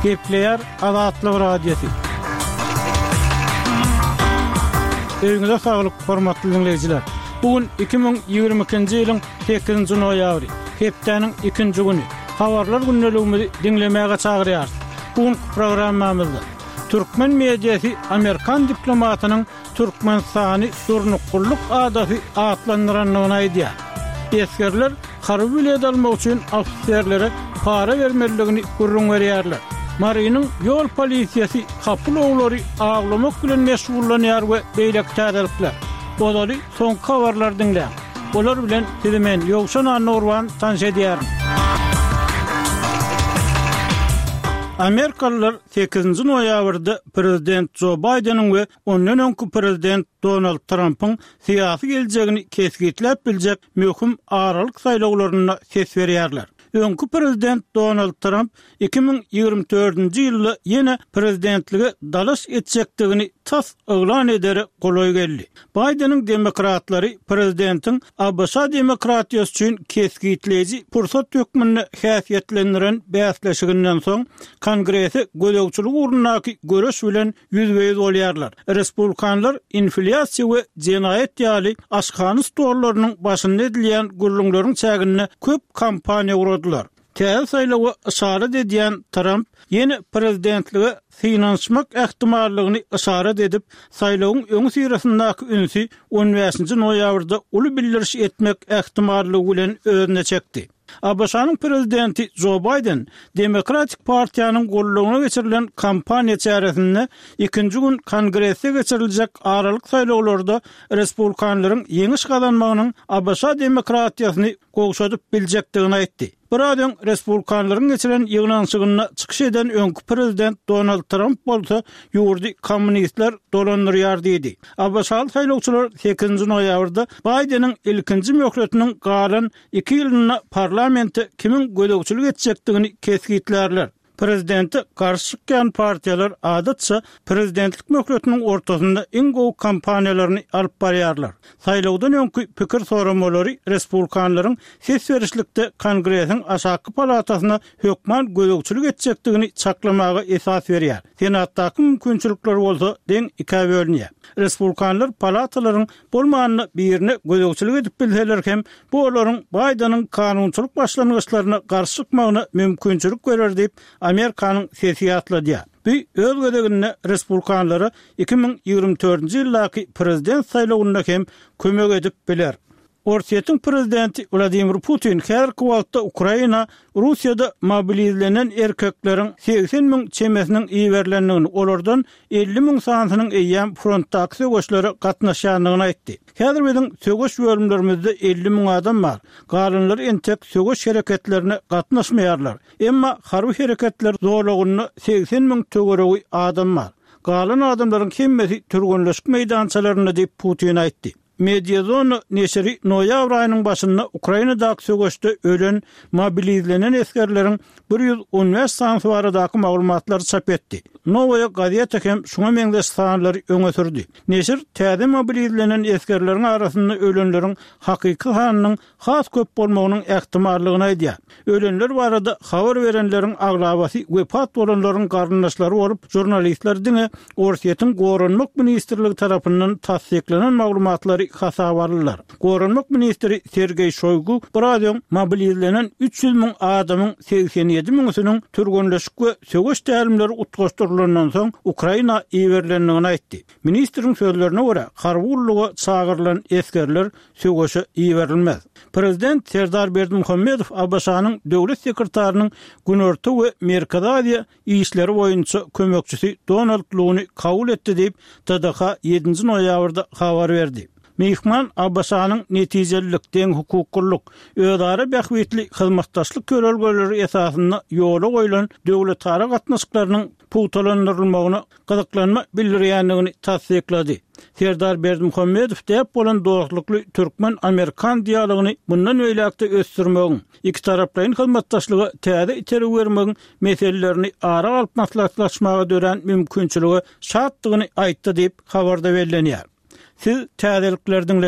Gepleyer Azatlyk Radiosu. Öňüňizde saglyk, hormatly dinleyijiler. Bugün 2022-nji ýylyň 8-nji noýabry, hepdeniň 2-nji güni. Habarlar günneligimizi dinlemäge çagyrýar. Bugün programmamyzda Türkmen mediýasy Amerikan diplomatynyň Türkmenistany durnukullyk adasy atlandyranlygyny aýdýar. Eskerler harby bilet almak üçin ofserlere para bermeligini gurrun berýärler. Marinin yol polisiýasy kapıl oglary aglamak bilen meşgullanýar we beýlek täzelikler. Bolary soň habarlar dinleýär. Olar bilen sizimen ýogşan Nurwan tanış edýär. Amerikalılar 8-nji noýabrda prezident Joe Biden'ın we ondan öňkü prezident Donald Trump'ın syýasy geljegini kesgitläp biljek möhüm aralyk saýlawlaryna ses berýärler. Öňkü prezident Donald Trump 2024-nji ýylda ýene prezidentlige dalaş etjekdigini tas eglan ederek goloý geldi. Biden'ın demokratlary prezidentin ABC demokratiýasy üçin kesgitleýiji pursat tökmenine häsiýetlendiren bäsleşiginden soň Kongresi gödögçülük urundaky görüş bilen ýüzbeýüz bolýarlar. Respublikanlar inflyasiýa we jenaýet ýaly aşkany storlarynyň başynda edilýän gurulmaryň çägine köp kampaniýa gurdular. Täze saýlawy işaret edýän Trump ýene prezidentlige finansmak ähtimallygyny işaret edip, saýlawyň öňü sirasyndaky ünsü 15-nji noýabrda uly bildiriş etmek ähtimallygy bilen özüne çekdi. ABŞ'nın prezidenti Joe Biden, Demokratik Partiýanyň gollugyna geçirilen kampaniýa çäresinde 2-nji gün Kongresse geçiriljek aralyk saýlawlarda Respublikanlaryň ýeňiş gazanmagynyň ABC demokratiýasyny gowşadyp biljekdigini aýtdy. Buradan Respublikanlaryň geçiren ýygnançygyna çykyş eden öňkü prezident Donald Trump bolsa ýurdy kommunistler dolandyrýar diýdi. ABC saýlawçylar 8-nji noýabrda Biden'ın ilkinji möhletiniň galan 2 ýylyna parlamente kimin gödögçülük etjekdigini kesgitlerler. Prezidenti garşy çykýan partiýalar adatça prezidentlik möhletiniň ortasynda iň gowy kampaniýalaryny alyp barýarlar. Saýlawdan öňkü pikir soramalary respublikanlaryň ses berişlikde Kongresiň aşaky palatasyna hökman gödögçülük etjekdigini çaklamaga esas berýär. Senatdaky mümkinçilikler bolsa deň iki bölünýär. Respublikanlar palatalaryň bolmanyny birine gödögçülük edip bilseler hem bu olaryň Biden'ın kanunçylyk başlangyçlaryna garşy çykmagyna mümkinçilik berer diýip Amerikanyň sesi ýatladyar. Bu öz gödegine Respublikanlara 2024-nji ýyldaky prezident saýlawyna hem kömek edip biler. Orsiýetiň prezidenti Vladimir Putin häzirki wagtda Ukraina, Russiýada mobilizlenen erkekleriň 80.000 çemesiniň iýerlendigini, olardan 50.000 sanynyň eýýän frontdaky sögüşlere gatnaşýanlygyny aýtdy. Häzir biziň sögüş bölümlerimizde 50.000 adam bar. Galanlar entek sögüş hereketlerine gatnaşmaýarlar. Emma harby hereketler zorlugyny 80.000 tögeregi adam bar. Galan adamlaryň hemmesi türgünleşik meýdançalaryna diýip Putin aýtdy. Mediazon neşeri noýabr aýynyň başynda Ukrainadaky sögüşde ölen mobilizlenen eskerleriň 115 sany baradaky maglumatlary çap etdi. Novaya gazeta hem şuňa meňdeş sanlary öňe sürdi. Neşir täze mobilizlenen eskerleriň arasynda ölenleriň hakyky sanynyň has köp bolmagynyň ähtimallygyny aýdýar. Ölenler barada habar berenleriň aglabasy wepat bolanlaryň garyndaşlary bolup, jurnalistler diňe Orsiýetiň Gorunmak ministrligi tarapyndan tasdiklenen maglumatlary hasabarlylar. Gorunmak ministri Sergey Shoygu buradan mobilizlenen 300.000 adamyň 87.000-siniň türgünleşik we sögüş tälimleri utgaşdyrylanyň soň Ukraina iýerlendigini aýtdy. Ministriň sözlerine görä, harwulluga çagyrılan eskerler sögüşe iýerilmez. Prezident Serdar Berdimuhammedow ABŞ'nyň döwlet sekretarinyň Günorta we Merkezi Aziýa işleri boýunça kömekçisi Donald Luny kabul etdi diýip TDH 7-nji noýabrda habar berdi. Mehman ABŞ'nyň netijelikden hukuklyk, ödara bähwetli hyzmatdaşlyk körelgeleri esasynda ýola goýulan döwletara gatnaşyklarynyň puwtalandyrylmagyna gyzyklanma bildirýändigini tasdiklady. Serdar Berdimuhammedow diýip bolan dostlukly Türkmen-Amerikan dialogyny bundan öýlekde ösdürmegiň, iki taraplaryň hyzmatdaşlygy täze iteri bermegiň meselelerini ara alyp maslahatlaşmaga dören mümkinçiligi şartdygyny aýtdy diýip habarda bellenýär. Siz täzeliklerden